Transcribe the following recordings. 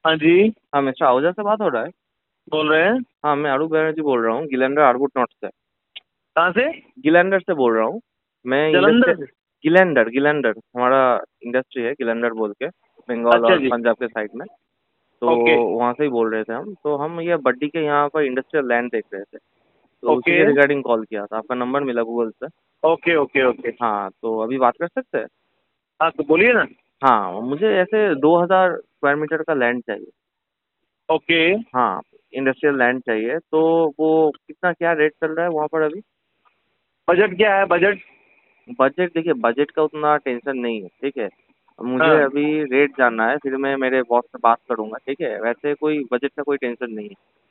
हाँ जी। हाँ, मिस्टर आहूजा से बात हो रहा है? बोल रहे हैं? हाँ, मैं अरूप बैनर्जी बोल रहा हूँ, गिलेंडर आर्गुट नॉट से। कहाँ से? गिलेंडर से बोल रहा हूँ मैं, जलंधर इंडस्ट्री। से? गिलेंडर गिलेंडर हमारा इंडस्ट्री है, गिलेंडर बोल के, बंगाल अच्छा और जी। पंजाब के साइड में। तो ओके। वहाँ से ही बोल रहे थे हम, तो हम ये बड्डी के यहाँ पर इंडस्ट्रियल लैंड देख रहे थे, तो उसी ओके। के रिगार्डिंग कॉल किया था। आपका नंबर मिला गूगल से। Okay okay okay. हाँ, तो अभी बात कर सकते हैं? हाँ तो बोलिए ना। हाँ, मुझे ऐसे 2000 स्क्वायर मीटर का लैंड चाहिए। ओके। हाँ, इंडस्ट्रियल लैंड चाहिए, तो वो कितना क्या रेट चल रहा है वहाँ पर अभी? बजट क्या है, बजट? बजट देखिए, बजट का उतना टेंशन नहीं है, ठीक है। मुझे हाँ। अभी रेट जानना है, फिर मैं मेरे बॉस से बात करूंगा, ठीक है। वैसे कोई बजट का कोई टेंशन नहीं है।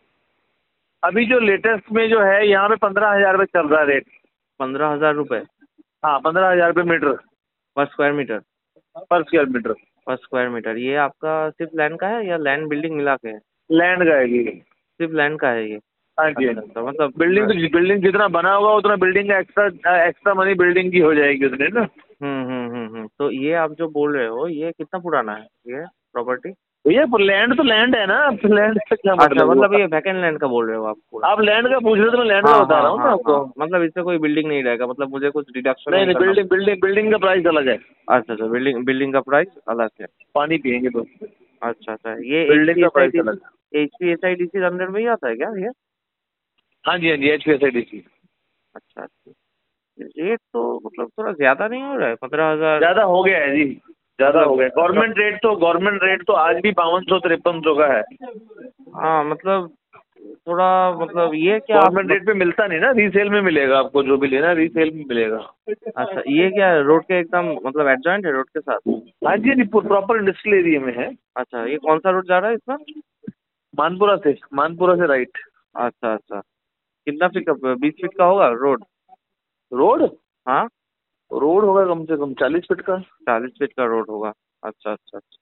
अभी जो लेटेस्ट में जो है यहाँ पे 15,000 रुपये चल रहा है रेट। 15,000 रुपये हाँ, 15,000 रुपये मीटर। पर स्क्वायर मीटर? पर स्क्वायर मीटर। पर स्क्वायर मीटर, ये आपका सिर्फ लैंड का है या लैंड बिल्डिंग मिला के है? लैंड का है ये। सिर्फ लैंड का है ये? हाँ जी, हाँ अच्छा जी। अच्छा, मतलब बिल्डिंग तो बिल्डिंग जितना बना होगा उतना बिल्डिंग का एक्स्ट्रा एक्स्ट्रा मनी बिल्डिंग की हो जाएगी उतने ना। तो ये आप जो बोल रहे हो, ये कितना पुराना है ये प्रॉपर्टी? भैया लैंड तो लैंड है ना, लैंड से क्या अच्छा, मतलब मतलब हुआ? ये वैकेंट लैंड का बोल रहे हो आप पूरा? आप लैंड का पूछ रहे हो तो मैं लैंड का हाँ बता हाँ रहा हूँ ना हाँ हाँ, आपको। मतलब इससे कोई बिल्डिंग नहीं रहेगा, मतलब मुझे कुछ डिडक्शन नहीं नहीं नहीं, करना? बिल्डिंग बिल्डिंग बिल्डिंग का प्राइस अलग है। अच्छा अच्छा, बिल्डिंग बिल्डिंग का प्राइस अलग है। पानी पियेंगे तो। अच्छा अच्छा, ये एच बिल्डिंग पी का एस आई प्राइस डी अलग है। H P S I D C under में ही आता है क्या ये? हाँ जी, हाँ जी, HPSIDC। अच्छा अच्छा, रेट तो मतलब थोड़ा ज्यादा नहीं हो रहा है? 15,000? ज़्यादा हो गया है जी। ज़्यादा हो मतलब गया। गवर्नमेंट रेट तो आज भी 5253 का है। हाँ, मतलब थोड़ा, मतलब ये क्या आप गवर्नमेंट रेट पे मिलता नहीं ना, रीसेल में मिलेगा आपको, जो भी लेना रीसेल में मिलेगा। अच्छा, ये क्या रोड के एकदम मतलब एडजॉइंट है रोड के साथ? हाँ जी, हाँ जी, प्रॉपर इंडस्ट्रियल एरिया में है। अच्छा, ये कौन सा रोड जा रहा है इसमें? मानपुरा से राइट। अच्छा अच्छा, कितना फीट का, 20 फीट का होगा रोड? रोड हाँ, रोड होगा कम से कम 40 फीट का। 40 फीट का रोड होगा। अच्छा अच्छा अच्छा,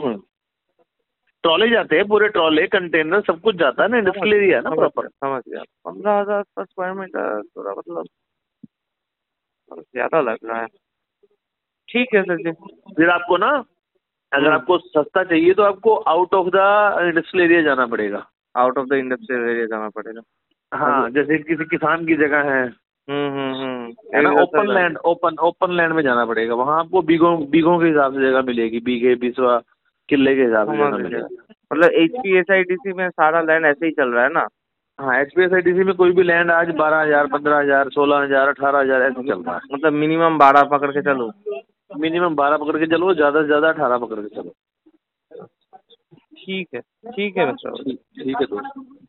ट्रॉले जाते हैं, पूरे ट्रॉले कंटेनर सब कुछ जाता है ना, समझ इंडस्ट्रियल एरिया है ना समझ प्रॉपर। गया समझ गया। 15,000 पर स्क्वायर मीटर थोड़ा मतलब ज्यादा लग रहा है। ठीक है सर जी। फिर आपको ना, अगर हम्म, आपको सस्ता चाहिए तो आपको out of the industrial area जाना पड़ेगा। Out of the industrial area जाना पड़ेगा। हाँ, मतलब जैसे किसी किसान की जगह है ना, agriculture open land. Land, open land में जाना पड़ेगा। वहाँ आपको बीघों बीघों के हिसाब से जगह मिलेगी, बीघे बिसवा किले के हिसाब से समझ जगह गया, मिलेगा। मतलब H P S I D C में सारा लैंड ऐसे ही चल रहा है ना? हाँ, HPSIDC में कोई भी लैंड आज 12,000, 15,000, 16,000, 18,000 ऐसे चल रहा है। मतलब मिनिमम 12 पकड़ के चलो। मिनिमम 12 पकड़ के चलो, ज़्यादा से ज़्यादा 18 पकड़ के चलो। ठीक है, ठीक है मिस्टर। ठीक, ठीक है दोस्त।